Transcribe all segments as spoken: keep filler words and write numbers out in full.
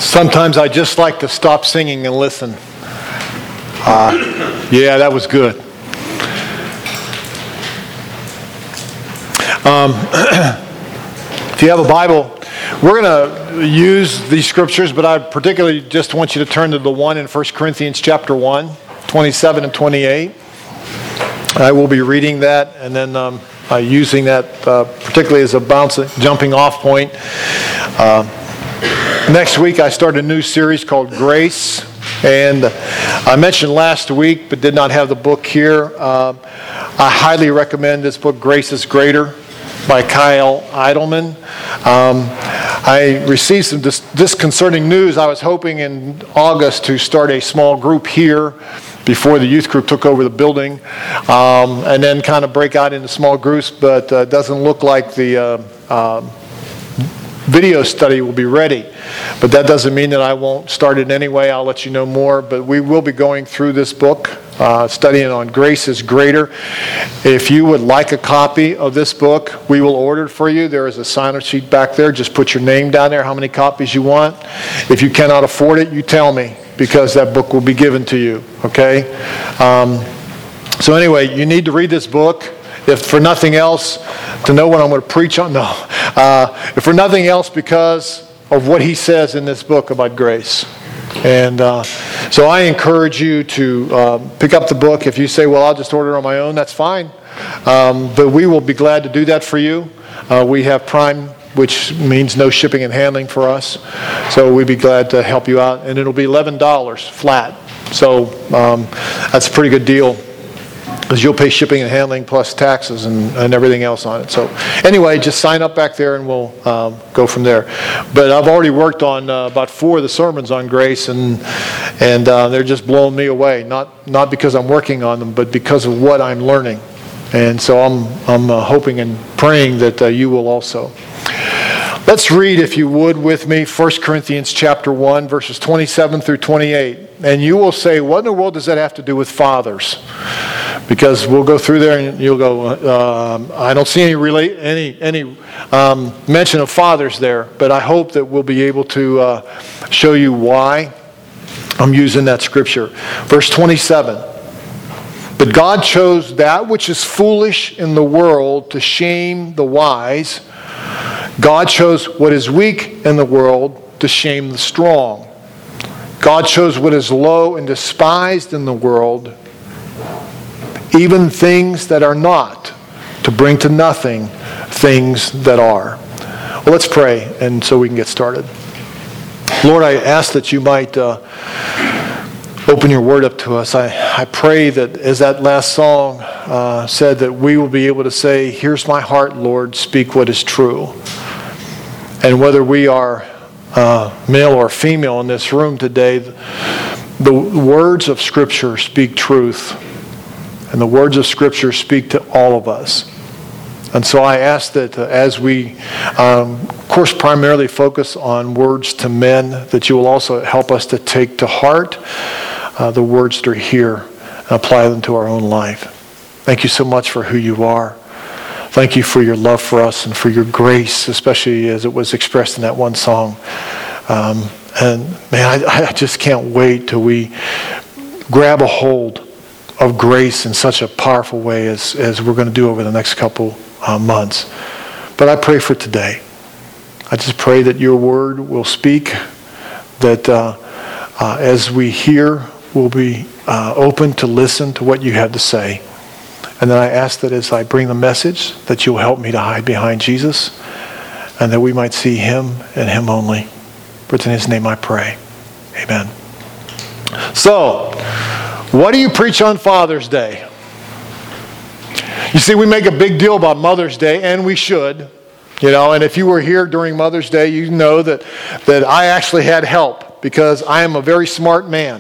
Sometimes I just like to stop singing and listen. Uh, yeah, that was good. Um, if you have a Bible, we're going to use these scriptures, but I particularly just want you to turn to the one in First Corinthians chapter one, twenty-seven and twenty-eight. I will be reading that and then um, uh, using that uh, particularly as a bounce, jumping off point. Uh, next week I start a new series called Grace. And I mentioned last week, but did not have the book here. Uh, I highly recommend this book, Grace is Greater, by Kyle Idleman. Um, I received some dis- disconcerting news. I was hoping in August to start a small group here before the youth group took over the building, um, and then kind of break out into small groups, but uh, it doesn't look like the uh, uh, video study will be ready. But that doesn't mean that I won't start it anyway. I'll let you know more. But we will be going through this book, uh, studying on Grace is Greater. If you would like a copy of this book, we will order it for you. There is a sign-up sheet back there. Just put your name down there, how many copies you want. If you cannot afford it, you tell me, because that book will be given to you. Okay? Um, so anyway, you need to read this book. If for nothing else, to know what I'm going to preach on. No. Uh, if for nothing else, because of what he says in this book about grace. And uh, so I encourage you to uh, pick up the book. If you say, well, I'll just order it on my own, that's fine. Um, but we will be glad to do that for you. Uh, we have Prime, which means no shipping and handling for us. So we'd be glad to help you out. And it'll be eleven dollars flat. So um, that's a pretty good deal, because you'll pay shipping and handling plus taxes and, and everything else on it. So anyway, just sign up back there and we'll um, go from there. But I've already worked on uh, about four of the sermons on grace, and and uh, they're just blowing me away. Not not because I'm working on them, but because of what I'm learning. And so I'm I'm uh, hoping and praying that uh, you will also. Let's read, if you would, with me, First Corinthians chapter one, verses twenty-seven through twenty-eight. And you will say, what in the world does that have to do with fathers? Because we'll go through there and you'll go, uh, I don't see any relate, any any um, mention of fathers there, but I hope that we'll be able to uh, show you why I'm using that scripture. Verse twenty-seven. But God chose that which is foolish in the world to shame the wise. God chose what is weak in the world to shame the strong. God chose what is low and despised in the world, even things that are not, to bring to nothing things that are. Well, let's pray, and so we can get started. Lord, I ask that you might uh, open your word up to us. I, I pray that as that last song uh, said, that we will be able to say, here's my heart, Lord, speak what is true. And whether we are uh, male or female in this room today, the words of Scripture speak truth. And the words of Scripture speak to all of us. And so I ask that uh, as we, um, of course, primarily focus on words to men, that you will also help us to take to heart uh, the words that are here and apply them to our own life. Thank you so much for who you are. Thank you for your love for us and for your grace, especially as it was expressed in that one song. Um, and man, I, I just can't wait till we grab a hold of grace in such a powerful way as, as we're going to do over the next couple uh, months. But I pray for today. I just pray that your word will speak, that uh, uh, as we hear, we'll be uh, open to listen to what you have to say. And then I ask that as I bring the message, that you'll help me to hide behind Jesus, and that we might see him and him only. For it's in his name I pray. Amen. So, what do you preach on Father's Day? You see, we make a big deal about Mother's Day, and we should. You know, and if you were here during Mother's Day, you know that, that I actually had help, because I am a very smart man.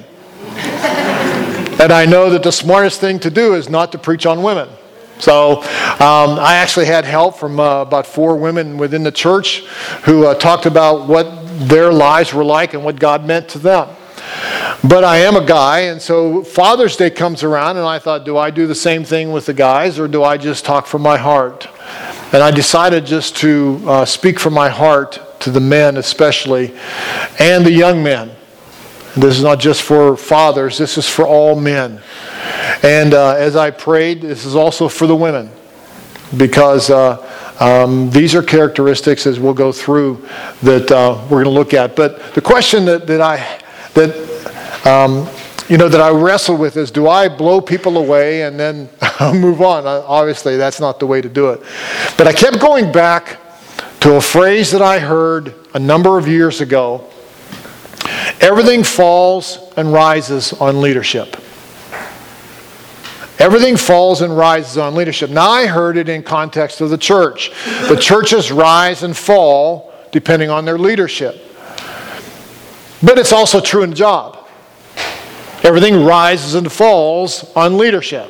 And I know that the smartest thing to do is not to preach on women. So um, I actually had help from uh, about four women within the church who uh, talked about what their lives were like and what God meant to them. But I am a guy, and so Father's Day comes around, and I thought, do I do the same thing with the guys, or do I just talk from my heart? And I decided just to uh, speak from my heart to the men especially, and the young men. This is not just for fathers, this is for all men. And uh, as I prayed, this is also for the women, because uh, um, these are characteristics, as we'll go through, that uh, we're going to look at. But the question that, that I that um, you know that I wrestle with is, do I blow people away and then move on? Obviously, that's not the way to do it. But I kept going back to a phrase that I heard a number of years ago. Everything falls and rises on leadership. Everything falls and rises on leadership. Now, I heard it in context of the church. The churches rise and fall depending on their leadership. But it's also true in the job. Everything rises and falls on leadership.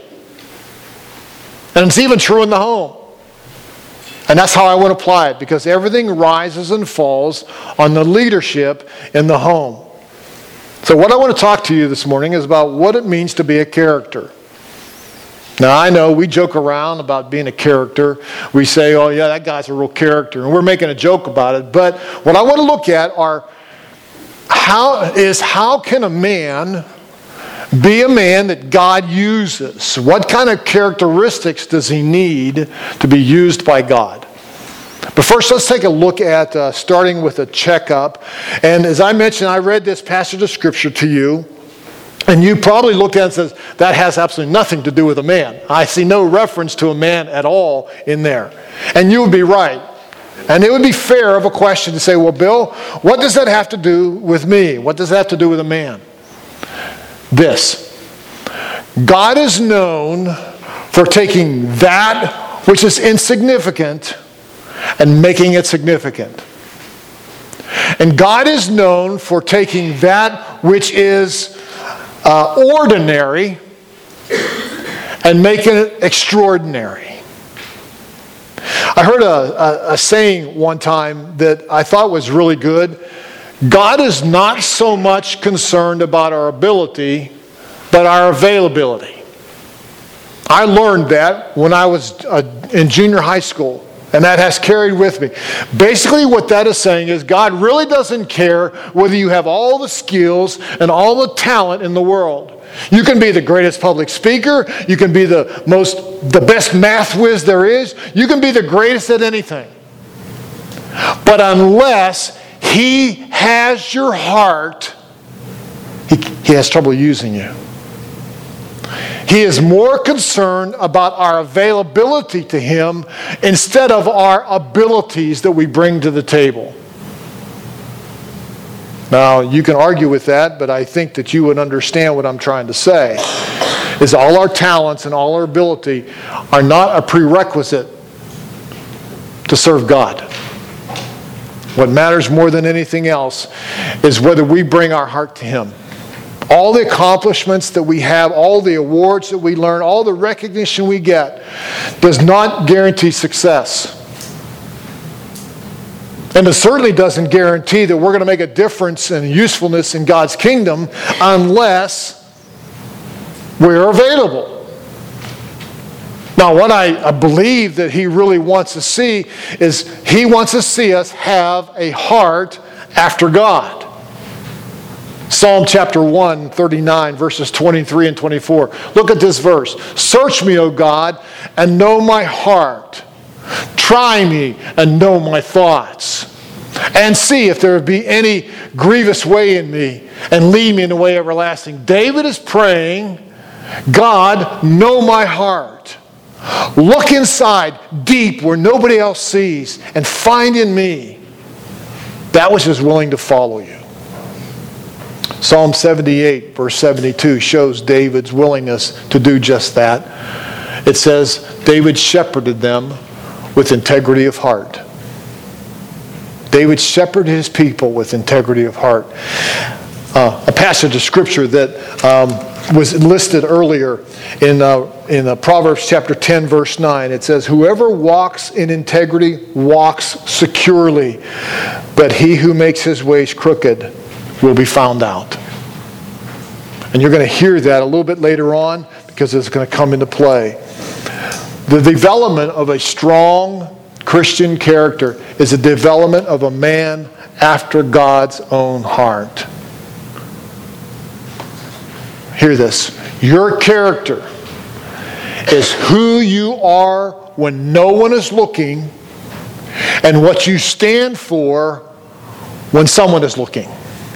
And it's even true in the home. And that's how I would apply it, because everything rises and falls on the leadership in the home. So what I want to talk to you this morning is about what it means to be a character. Now, I know we joke around about being a character. We say, oh yeah, that guy's a real character, and we're making a joke about it. But what I want to look at are how is how can a man be a man that God uses? What kind of characteristics does he need to be used by God? But first, let's take a look at uh, starting with a checkup. And as I mentioned, I read this passage of Scripture to you. And you probably looked at it and says, that has absolutely nothing to do with a man. I see no reference to a man at all in there. And you would be right. And it would be fair of a question to say, well, Bill, what does that have to do with me? What does that have to do with a man? This. God is known for taking that which is insignificant and making it significant. And God is known for taking that which is Uh, ordinary and making it extraordinary. I heard a, a, a saying one time that I thought was really good. God is not so much concerned about our ability, but our availability. I learned that when I was uh, in junior high school. And that has carried with me. Basically what that is saying is God really doesn't care whether you have all the skills and all the talent in the world. You can be the greatest public speaker. You can be the most, the best math whiz there is. You can be the greatest at anything. But unless He has your heart, He, he has trouble using you. He is more concerned about our availability to Him instead of our abilities that we bring to the table. Now, you can argue with that, but I think that you would understand what I'm trying to say. Is all our talents and all our ability are not a prerequisite to serve God. What matters more than anything else is whether we bring our heart to Him. All the accomplishments that we have, all the awards that we learn, all the recognition we get does not guarantee success. And it certainly doesn't guarantee that we're going to make a difference and usefulness in God's kingdom unless we're available. Now, what I, I believe that He really wants to see is He wants to see us have a heart after God. Psalm chapter one, thirty-nine, verses twenty-three and twenty-four. Look at this verse. Search me, O God, and know my heart. Try me and know my thoughts. And see if there be any grievous way in me, and lead me in the way everlasting. David is praying, God, know my heart. Look inside, deep, where nobody else sees, and find in me that which is willing to follow you. Psalm seventy-eight, verse seventy-two shows David's willingness to do just that. It says, David shepherded them with integrity of heart. David shepherded his people with integrity of heart. Uh, a passage of Scripture that um, was listed earlier in, uh, in uh, Proverbs chapter ten, verse nine. It says, whoever walks in integrity walks securely, but he who makes his ways crooked will be found out. And you're going to hear that a little bit later on because it's going to come into play. The development of a strong Christian character is a development of a man after God's own heart. Hear this. Your character is who you are when no one is looking and what you stand for when someone is looking.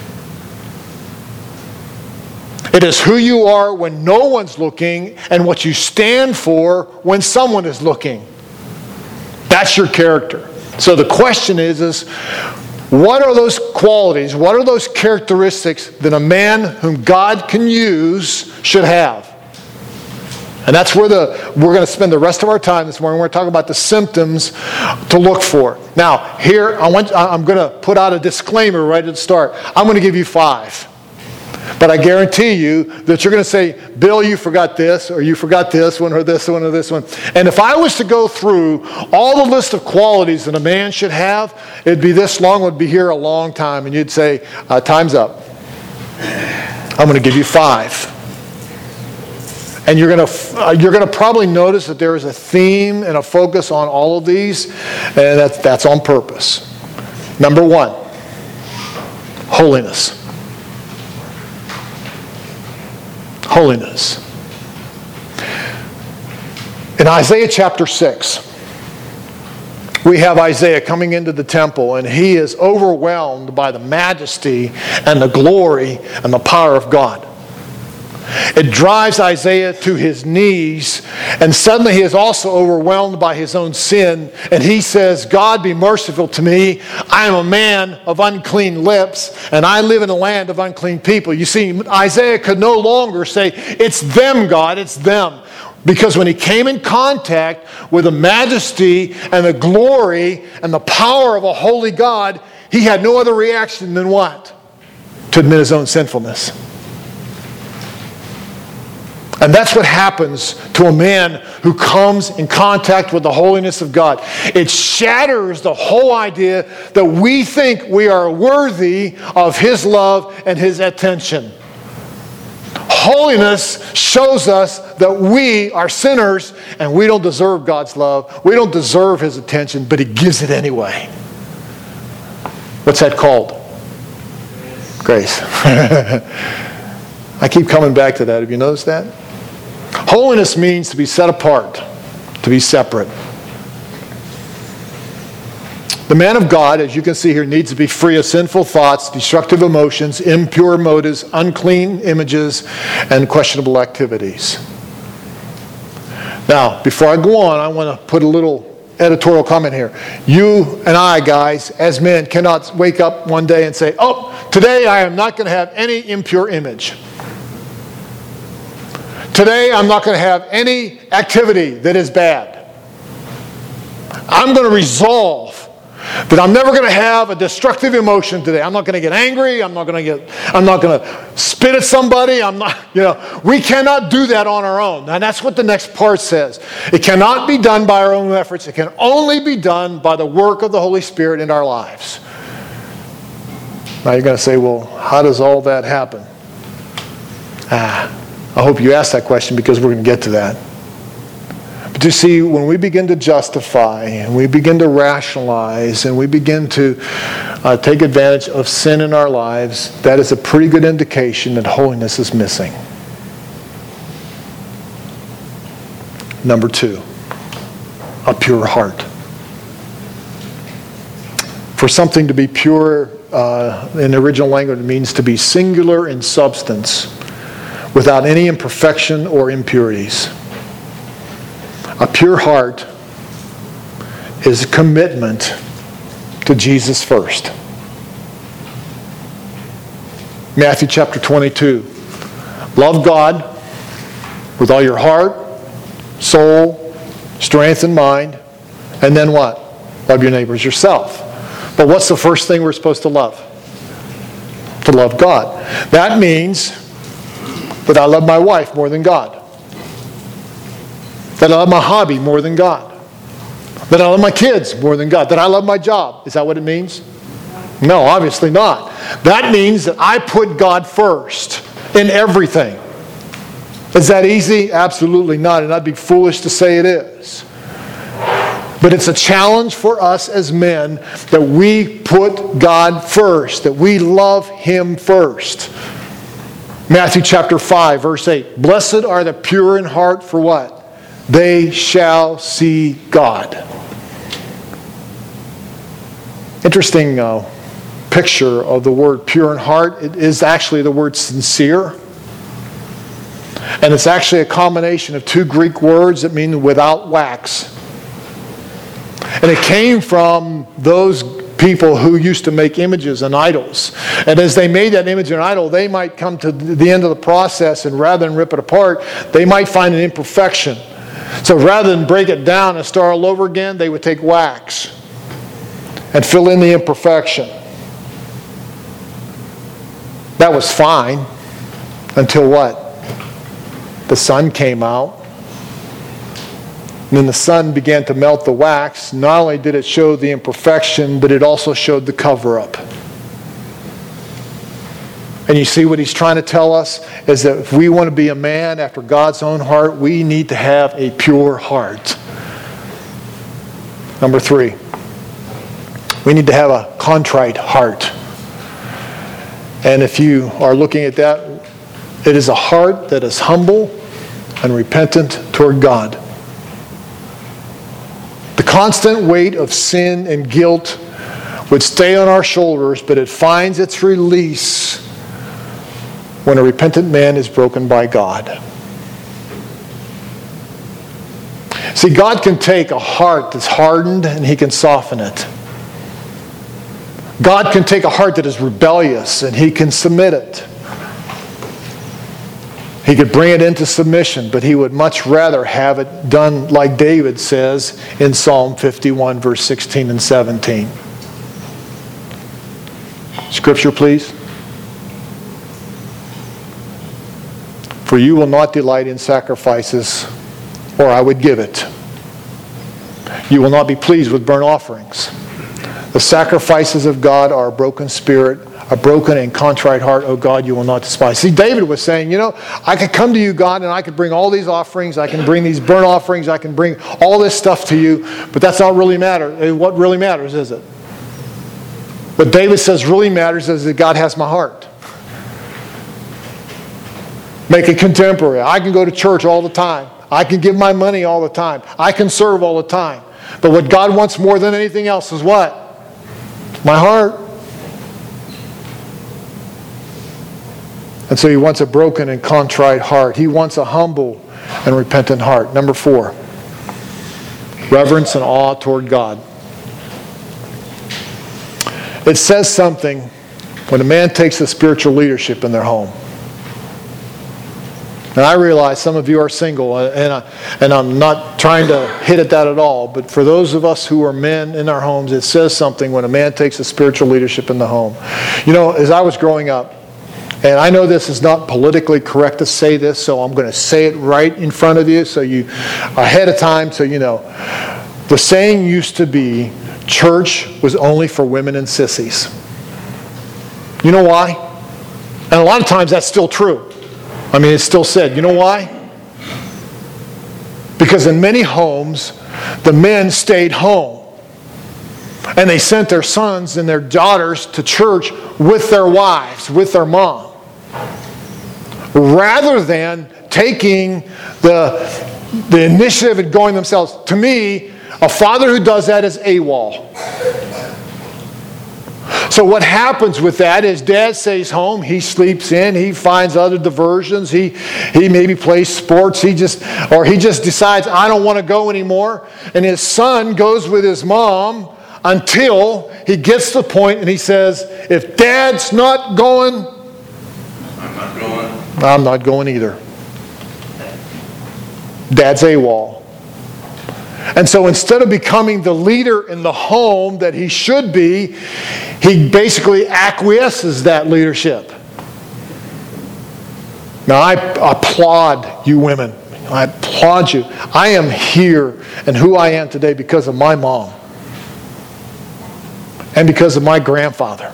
It is who you are when no one's looking and what you stand for when someone is looking. That's your character. So the question is, is what are those qualities, what are those characteristics that a man whom God can use should have? And that's where the we're going to spend the rest of our time this morning. We're going to talk about the symptoms to look for. Now, here I want I'm going to put out a disclaimer right at the start. I'm going to give you five. But I guarantee you that you're going to say, Bill, you forgot this, or you forgot this one, or this one, or this one. And if I was to go through all the list of qualities that a man should have, it'd be this long, would be here a long time. And you'd say, uh, time's up. I'm going to give you five. And you're going to uh, you're going to probably notice that there is a theme and a focus on all of these, and that's, that's on purpose. Number one, holiness. Holiness. In Isaiah chapter six, we have Isaiah coming into the temple, and he is overwhelmed by the majesty and the glory and the power of God. It drives Isaiah to his knees, and suddenly he is also overwhelmed by his own sin, and he says, God, be merciful to me. I am a man of unclean lips, and I live in a land of unclean people. You see, Isaiah could no longer say, it's them, God, it's them. Because when he came in contact with the majesty and the glory and the power of a holy God, he had no other reaction than what? To admit his own sinfulness. And that's what happens to a man who comes in contact with the holiness of God. It shatters the whole idea that we think we are worthy of his love and his attention. Holiness shows us that we are sinners and we don't deserve God's love. We don't deserve his attention, but he gives it anyway. What's that called? Grace. I keep coming back to that. Have you noticed that? Holiness means to be set apart, to be separate. The man of God, as you can see here, needs to be free of sinful thoughts, destructive emotions, impure motives, unclean images, and questionable activities. Now, before I go on, I want to put a little editorial comment here. You and I, guys, as men, cannot wake up one day and say, oh, today I am not going to have any impure image. Today, I'm not going to have any activity that is bad. I'm going to resolve that I'm never going to have a destructive emotion today. I'm not going to get angry. I'm not going to get, I'm not going to spit at somebody. I'm not, you know, we cannot do that on our own. And that's what the next part says. It cannot be done by our own efforts. It can only be done by the work of the Holy Spirit in our lives. Now you're going to say, well, how does all that happen? Ah. I hope you asked that question because we're going to get to that. But you see, when we begin to justify and we begin to rationalize and we begin to uh, take advantage of sin in our lives, that is a pretty good indication that holiness is missing. Number two, a pure heart. For something to be pure uh, in the original language, it means to be singular in substance, without any imperfection or impurities. A pure heart is a commitment to Jesus first. Matthew chapter twenty-two. Love God with all your heart, soul, strength, and mind. And then what? Love your neighbors yourself. But what's the first thing we're supposed to love? To love God. That means that I love my wife more than God. That I love my hobby more than God. That I love my kids more than God. That I love my job. Is that what it means? No, obviously not. That means that I put God first in everything. Is that easy? Absolutely not, and I'd be foolish to say it is. But it's a challenge for us as men that we put God first, that we love Him first. Matthew chapter five, verse eight. Blessed are the pure in heart, for what? They shall see God. Interesting uh, picture of the word pure in heart. It is actually the word sincere. And it's actually a combination of two Greek words that mean without wax. And it came from those people who used to make images and idols. And as they made that image and idol, they might come to the end of the process, and rather than rip it apart, they might find an imperfection. So rather than break it down and start all over again, they would take wax and fill in the imperfection. That was fine until what? The sun came out. And then the sun began to melt the wax. Not only did it show the imperfection, but it also showed the cover-up. And you see what he's trying to tell us is that if we want to be a man after God's own heart, we need to have a pure heart. Number three, we need to have a contrite heart. And if you are looking at that, it is a heart that is humble and repentant toward God. The constant weight of sin and guilt would stay on our shoulders, but it finds its release when a repentant man is broken by God. See, God can take a heart that's hardened and He can soften it. God can take a heart that is rebellious and He can submit it. He could bring it into submission, but He would much rather have it done like David says in Psalm fifty-one, verse sixteen and seventeen. Scripture, please. For you will not delight in sacrifices, or I would give it. You will not be pleased with burnt offerings. The sacrifices of God are a broken spirit, a broken and contrite heart, O God, you will not despise. See, David was saying, you know, I could come to you, God, and I could bring all these offerings. I can bring these burnt offerings. I can bring all this stuff to you. But that's not really matter. What really matters, is it? What David says really matters is that God has my heart. Make it contemporary. I can go to church all the time. I can give my money all the time. I can serve all the time. But what God wants more than anything else is what? My heart. And so He wants a broken and contrite heart. He wants a humble and repentant heart. Number four, reverence and awe toward God. It says something when a man takes the spiritual leadership in their home. And I realize some of you are single, and, I, and I'm not trying to hit at that at all, but for those of us who are men in our homes, it says something when a man takes the spiritual leadership in the home. You know, as I was growing up, and I know this is not politically correct to say this, so I'm going to say it right in front of you, so you, ahead of time, so you know. The saying used to be, church was only for women and sissies. You know why? And a lot of times that's still true. I mean, it's still said. You know why? Because in many homes, the men stayed home. And they sent their sons and their daughters to church with their wives, with their mom. Rather than taking the, the initiative and going themselves. To me, a father who does that is AWOL. So what happens with that is dad stays home, he sleeps in, he finds other diversions, he he maybe plays sports, he just or he just decides I don't want to go anymore, and his son goes with his mom until he gets to the point and he says, if dad's not going, I'm not going. I'm not going either. Dad's AWOL. And so instead of becoming the leader in the home that he should be, he basically acquiesces that leadership. Now I applaud you women. I applaud you. I am here and who I am today because of my mom. And because of my grandfather.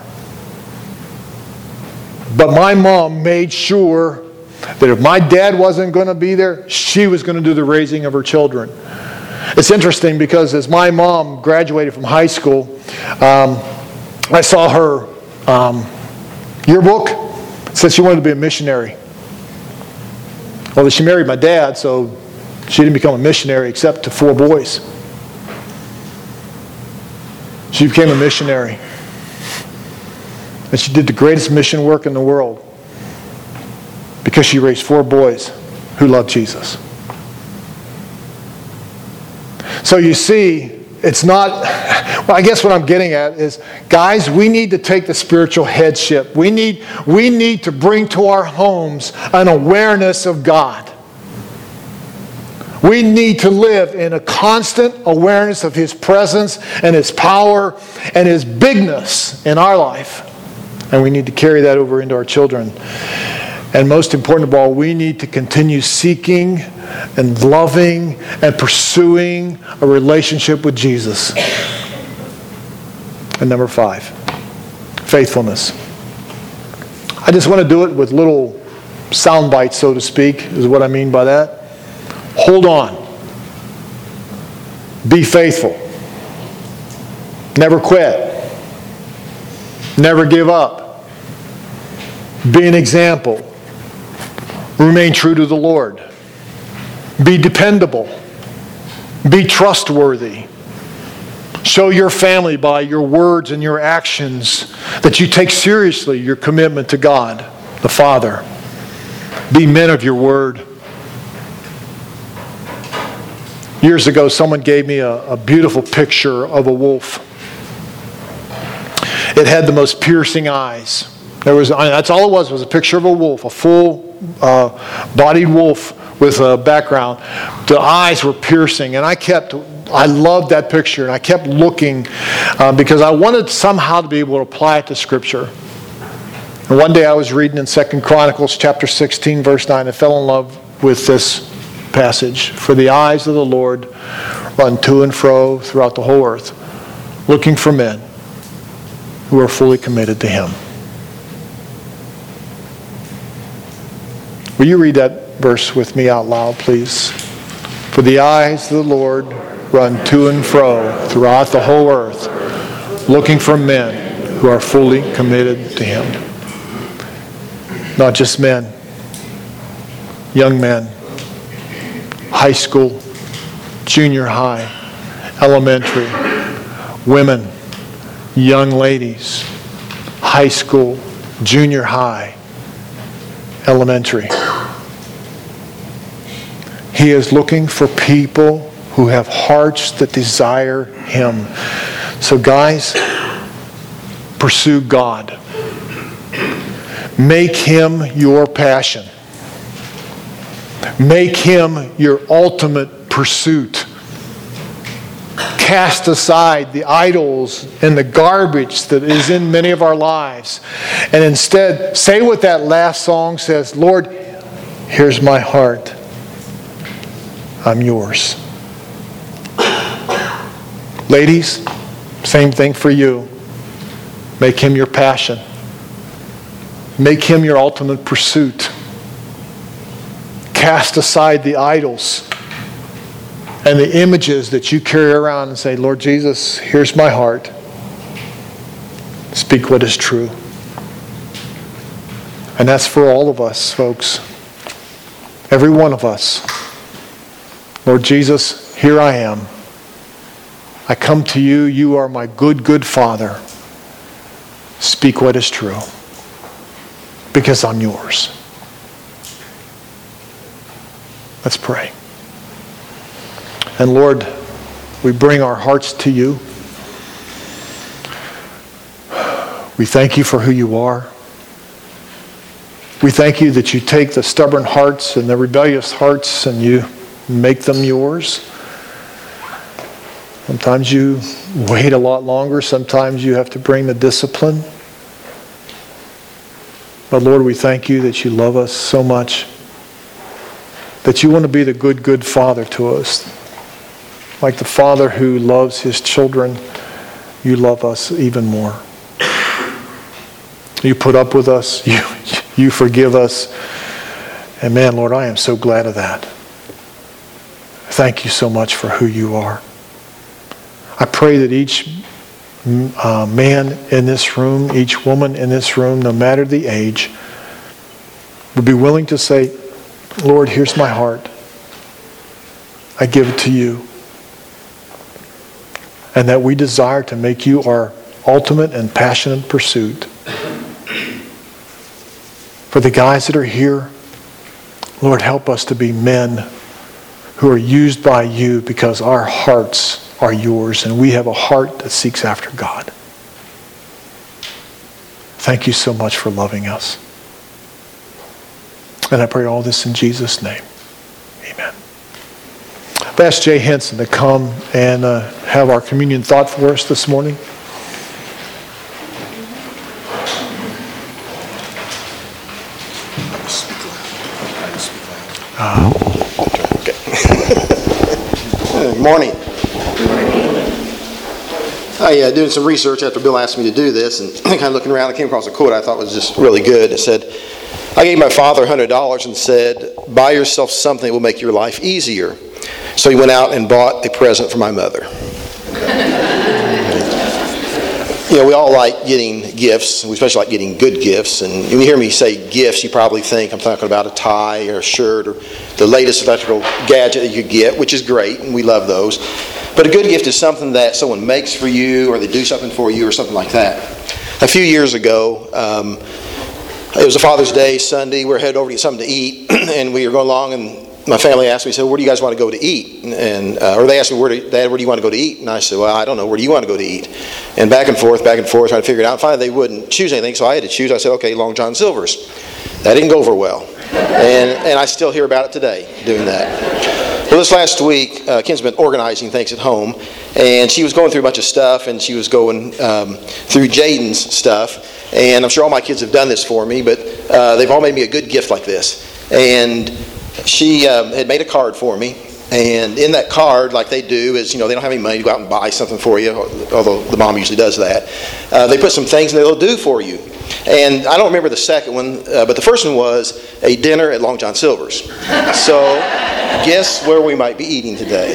But my mom made sure that if my dad wasn't going to be there, she was going to do the raising of her children. It's interesting because as my mom graduated from high school, um, I saw her um, yearbook. It said she wanted to be a missionary. Well, she married my dad, so she didn't become a missionary except to four boys. She became a missionary. And she did the greatest mission work in the world because she raised four boys who loved Jesus. So you see, it's not, well, I guess what I'm getting at is, guys, we need to take the spiritual headship. We need, we need to bring to our homes an awareness of God. We need to live in a constant awareness of His presence and His power and His bigness in our life. And we need to carry that over into our children. And most important of all, we need to continue seeking and loving and pursuing a relationship with Jesus. And number five, faithfulness. I just want to do it with little sound bites, so to speak, is what I mean by that. Hold on. Be faithful. Never quit. Never give up. Be an example. Remain true to the Lord. Be dependable. Be trustworthy. Show your family by your words and your actions that you take seriously your commitment to God, the Father. Be men of your word. Years ago, someone gave me a, a beautiful picture of a wolf. It had the most piercing eyes. There was, I mean, that's all it was, was a picture of a wolf, a full-bodied uh, wolf with a background. The eyes were piercing, and I kept, I loved that picture, and I kept looking uh, because I wanted somehow to be able to apply it to Scripture. And one day I was reading in Second Chronicles chapter sixteen, verse nine, and fell in love with this passage. For the eyes of the Lord run to and fro throughout the whole earth, looking for men who are fully committed to Him. Will you read that verse with me out loud, please? For the eyes of the Lord run to and fro throughout the whole earth, looking for men who are fully committed to Him. Not just men, young men, high school, junior high, elementary, women, young ladies, high school, junior high, elementary. He is looking for people who have hearts that desire Him. So guys, pursue God. Make Him your passion. Make Him your ultimate pursuit. Cast aside the idols and the garbage that is in many of our lives. And instead, say what that last song says, Lord, here's my heart. I'm yours. Ladies, same thing for you. Make Him your passion. Make Him your ultimate pursuit. Cast aside the idols and the images that you carry around and say, Lord Jesus, here's my heart. Speak what is true. And that's for all of us, folks. Every one of us. Lord Jesus, here I am. I come to you. You are my good, good Father. Speak what is true. Because I'm yours. Let's pray. And Lord, we bring our hearts to you. We thank you for who you are. We thank you that you take the stubborn hearts and the rebellious hearts and you make them yours. Sometimes you wait a lot longer. Sometimes you have to bring the discipline. But Lord, we thank you that you love us so much. That you want to be the good, good Father to us. Like the Father who loves His children, you love us even more. You put up with us. You, you forgive us. And man, Lord, I am so glad of that. Thank you so much for who you are. I pray that each uh, man in this room, each woman in this room, no matter the age, would be willing to say, Lord, here's my heart. I give it to you. And that we desire to make you our ultimate and passionate pursuit. For the guys that are here, Lord, help us to be men who are used by you because our hearts are yours and we have a heart that seeks after God. Thank you so much for loving us. And I pray all this in Jesus' name. Amen. I've asked Jay Henson to come and uh, have our communion thought for us this morning. Uh, okay. Good morning. I uh, doing some research after Bill asked me to do this, and kind of looking around, I came across a quote I thought was just really good. It said, I gave my father one hundred dollars and said, buy yourself something that will make your life easier. So he went out and bought a present for my mother. You know, we all like getting gifts. We especially like getting good gifts. And when you hear me say gifts, you probably think I'm talking about a tie or a shirt or the latest electrical gadget that you could get, which is great, and we love those. But a good gift is something that someone makes for you, or they do something for you, or something like that. A few years ago, um, it was a Father's Day Sunday. We were headed over to get something to eat, and we were going along, and my family asked me, said, where do you guys want to go to eat? And uh, or they asked me, where do, Dad, where do you want to go to eat? And I said, well, I don't know. Where do you want to go to eat? And back and forth, back and forth, trying to figure it out. And finally, they wouldn't choose anything, so I had to choose. I said, okay, Long John Silver's. That didn't go over well. And and I still hear about it today, doing that. Well, this last week, uh, Kim's been organizing things at home, and she was going through a bunch of stuff, and she was going um, through Jaden's stuff. And I'm sure all my kids have done this for me, but uh, they've all made me a good gift like this. And she um, had made a card for me, and in that card, like they do, is, you know, they don't have any money to go out and buy something for you, although the mom usually does that. Uh, they put some things that they'll do for you. And I don't remember the second one, uh, but the first one was a dinner at Long John Silver's. So guess where we might be eating today.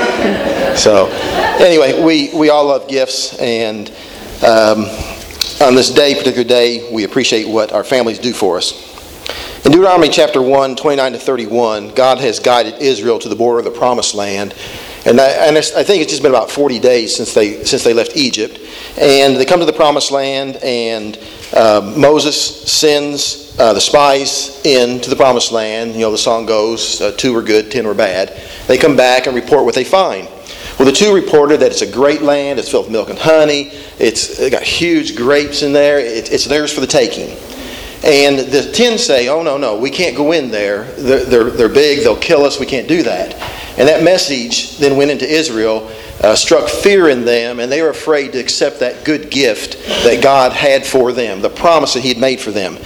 So anyway, we, we all love gifts, and um, on this day, particular day, we appreciate what our families do for us. In Deuteronomy chapter one, twenty-nine to thirty-one, God has guided Israel to the border of the Promised Land. And I, and I think it's just been about forty days since they since they left Egypt. And they come to the Promised Land, and uh, Moses sends uh, the spies into the Promised Land. You know, the song goes, uh, two were good, ten were bad. They come back and report what they find. Well, the two reported that it's a great land, it's filled with milk and honey, it's it got huge grapes in there, it, it's theirs for the taking. And the ten say, oh, no, no, we can't go in there. They're, they're, they're big, they'll kill us, we can't do that. And that message then went into Israel, uh, struck fear in them, and they were afraid to accept that good gift that God had for them, the promise that He had made for them.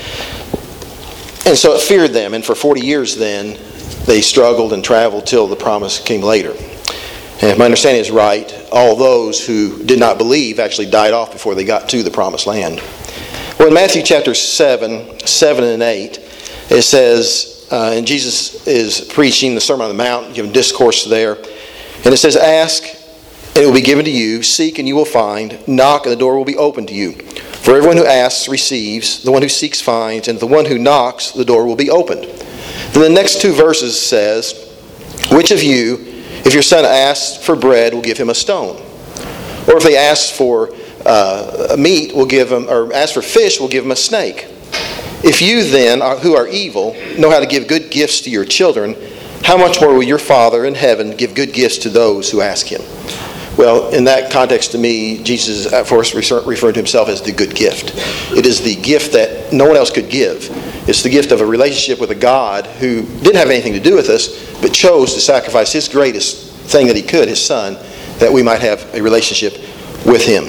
And so it feared them, and for forty years then, they struggled and traveled till the promise came later. And if my understanding is right, all those who did not believe actually died off before they got to the Promised Land. Well, in Matthew chapter seven, seven and eight, it says, uh, and Jesus is preaching the Sermon on the Mount, giving discourse there, and it says, ask, and it will be given to you, seek, and you will find, knock, and the door will be opened to you. For everyone who asks receives, the one who seeks finds, and the one who knocks, the door will be opened. Then the next two verses says, which of you, if your son asks for bread, will give him a stone? Or if they ask for uh, meat, will give him, or ask for fish, will give him a snake? If you then, are, who are evil, know how to give good gifts to your children, how much more will your Father in heaven give good gifts to those who ask Him? Well, in that context, to me, Jesus is at first referring to Himself as the good gift. It is the gift that no one else could give. It's the gift of a relationship with a God who didn't have anything to do with us, but chose to sacrifice His greatest thing that He could, His Son, that we might have a relationship with Him.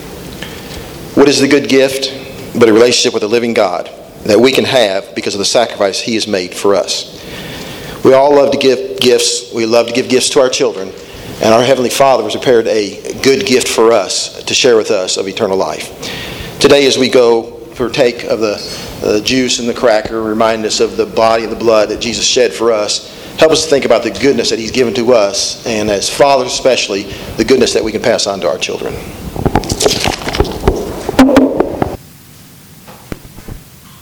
What is the good gift but a relationship with a living God that we can have because of the sacrifice He has made for us? We all love to give gifts. We love to give gifts to our children. And our Heavenly Father has prepared a good gift for us to share with us of eternal life. Today, as we go partake of the uh, juice and the cracker, remind us of the body and the blood that Jesus shed for us. help us to think about the goodness that He's given to us, and as fathers especially, the goodness that we can pass on to our children.